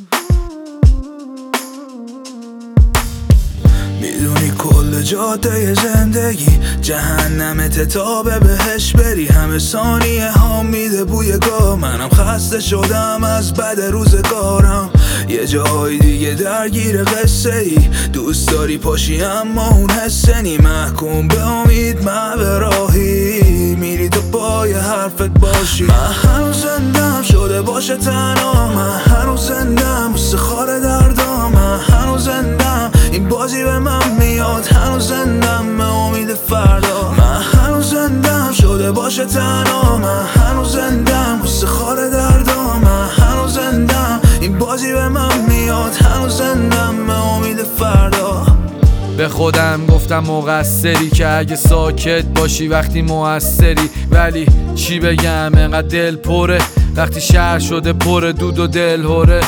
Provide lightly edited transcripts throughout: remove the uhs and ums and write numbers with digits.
میدونی کل جاده زندگی جهنمت تا به بهش بری. همه ثانیه ها میده بوی گاه. منم خسته شدم از بد روزگارم. یه جای دیگه درگیر قصه ای. دوست داری پاشی اما اون حسه نی. محکوم به امید به راهی میری تو پای حرفت باشی. من هنوز زندم شده باشه تنها. من هنوز زندم واسه خار دردام. من هنوز زندم این بازی به من میاد. هنوز زندم به امید فردا. من هنوز زندم شده باشه تنها. من هنوز زندم واسه خار دردام. من هنوز زندم این بازی به من میاد. هنوز زندم به امید فردا. به خودم گفتم مقصری که اگه ساکت باشی وقتی موثری. ولی چی بگم انقدر دل پره وقتی شهر شده پر دود و دل هره.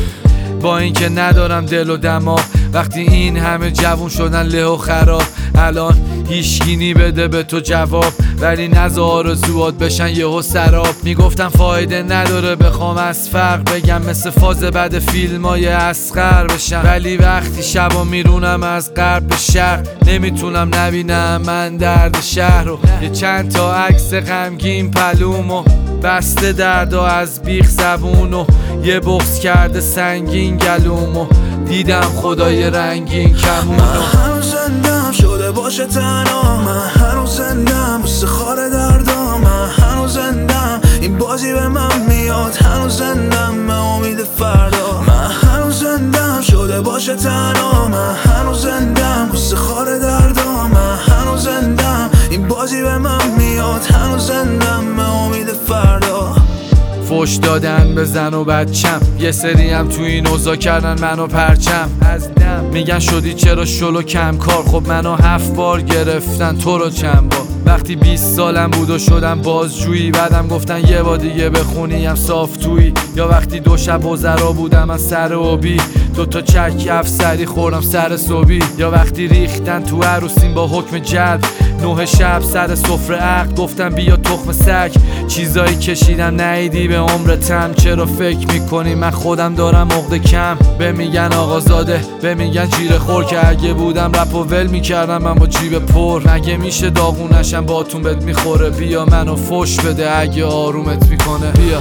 با اینکه ندارم دل و دماغ وقتی این همه جوون شدن له و خراب. الان هیچگینی بده به تو جواب ولی نذار آرزوات بشن یهو سراب. میگفتم فایده نداره بخوام از فرق بگم مثل فاز بعد فیلمای اصغر بشم. ولی وقتی شبا میرونم از غرب به شرق نمیتونم نبینم من درد شهر رو. یه چند تا عکس غمگین پلومو بسته درد و از بیخ زبونو. یه بغض کرده سنگین گلومو دیدم خدای رنگین کمونو. من هنوز زندم شده باشه تنها. من هنوز زندم واسه خار دردام. من هنوز زندم این بازی به من میاد. هنوز زندم به امید فردا. من هنوز زندم شده باشه تنها. من هنوز زندم واسه خار دردام. من هنوز زندم این بازی به من میاد. هنوز زندم به امید فردا. فوش دادن به زن و بچم یه سری هم تو این اوضاع کردن منو پرچم از دم. میگن شدی چرا شلو کم کار. خب منو 7 بار گرفتن تو رو چند بار. وقتی 20 سالم بود و شدم بازجویی بعدم گفتن یه بار دیگه بخونیم صاف تویی. یا وقتی 2 شب وزرا بودم از سر اوبی 2 تا چک افسری خوردم سر صبحی. یا وقتی ریختن تو عروسیم با حکم جلب 9 شب سر سفره عقد گفتم بیا تخم سگ. چیزایی کشیدم نیدی به عمرتم. چرا فکر میکنی من خودم دارم عقده کم. به میگن آقازاده به میگن جیره خور که اگه بودم رپ و ول میکردم من با جیب پر. مگه میشه داغونشم باتون بهت میخوره. بیا منو فوش بده اگه آرومت میکنه. بیا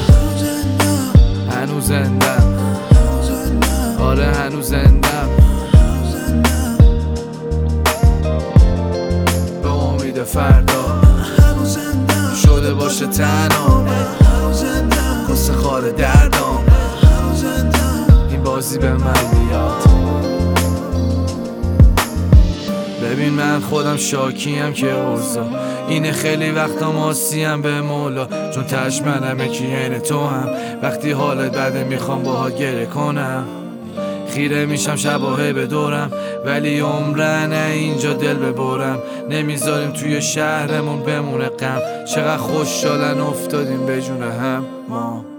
هنوز زندم. آره هنوز زندم به امید فردا. شده باشه تنها قصه خار دردام. این بازی به من میاد. ببین من خودم شاکیم که اوضاع اینه. خیلی وقتا ماسیم به مولا چون تش منمه که عین تو هم. وقتی حالت بده میخوام باهات گره کنم. خیره میشم شباهه به دورم ولی عمرنه اینجا دل ببرم. نمیذاریم توی شهرمون بمونه غم. چقدر خوشحالن افتادیم به جون هم ما.